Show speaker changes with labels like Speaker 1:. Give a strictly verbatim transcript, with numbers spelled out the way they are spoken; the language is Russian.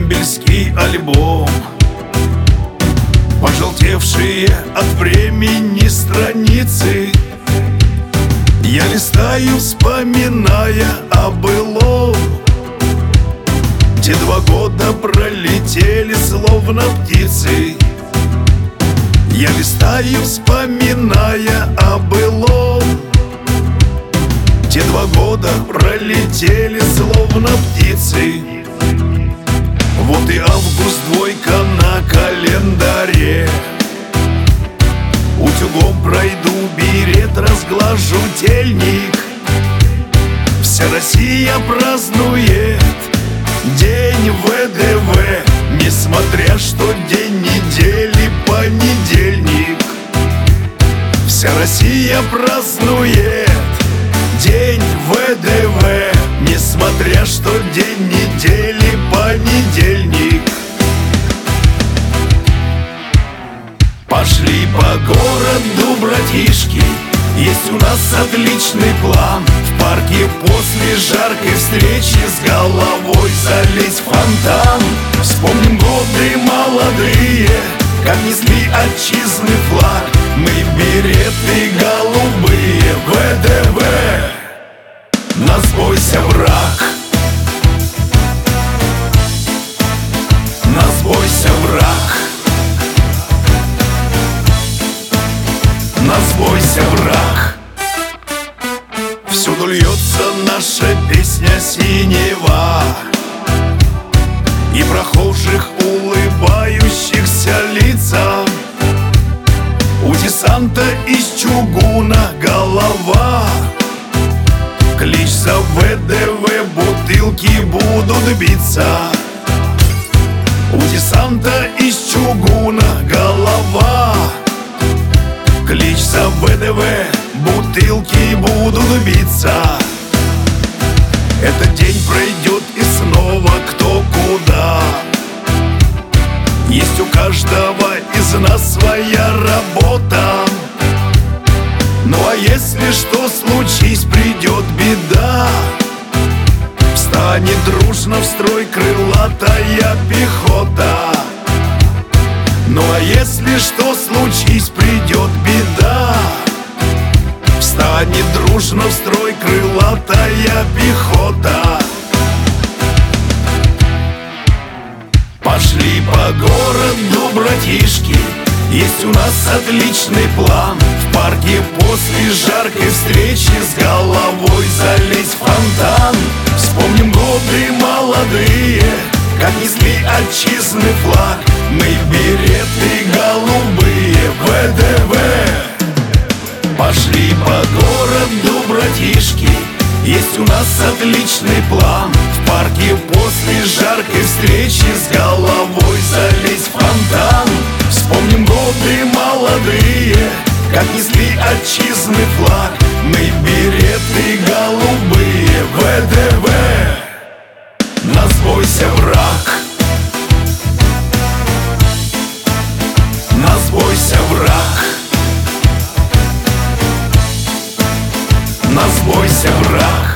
Speaker 1: декабрьский альбом, пожелтевшие от времени страницы. Я листаю, вспоминая о былом. Те два года пролетели словно птицы. Я листаю, вспоминая о былом. Те два года пролетели словно птицы. Вот и август, двойка на календаре. Утюгом пройду берет, разглажу тельник. Вся Россия празднует день ВДВ, несмотря что день недели понедельник. Вся Россия празднует день ВДВ, несмотря что день недели понедельник. Пошли по городу, братишки, есть у нас отличный план. В парке после жаркой встречи с головой залезть в фонтан. Вспомним годы молодые, как несли отчизны флаг. Мы береты голубые, ВДВ. Нас бойся, враг. Нас бойся, враг. Нас бойся, враг. Всюду льется наша песня синева, и прохожих улыбающихся лица. У десанта из чугуна голова. Клич за ВДВ, бутылки будут биться. У десанта из чугуна голова. Клич за ВДВ, бутылки будут биться. Этот день пройдет и снова кто куда. Есть у каждого из нас своя работа. Ну а если что случись, придет беда, встанет дружно в строй крылатая пехота. Ну а если что случись, придет беда, встанет дружно в строй крылатая пехота. Пошли по городу, братишки, есть у нас отличный план. В парке после жаркой встречи с головой залезть в фонтан. Вспомним годы молодые, как несли отчизны флаг. Мы береты голубые, ВДВ. Пошли по городу, братишки, есть у нас отличный план. В парке после жаркой встречи с головой залезть в фонтан. Вспомним годы молодые, как несли отчизны флаг. Мы береты голубые, ВДВ. Нас бойся, враг. Нас бойся, враг. Нас бойся, враг.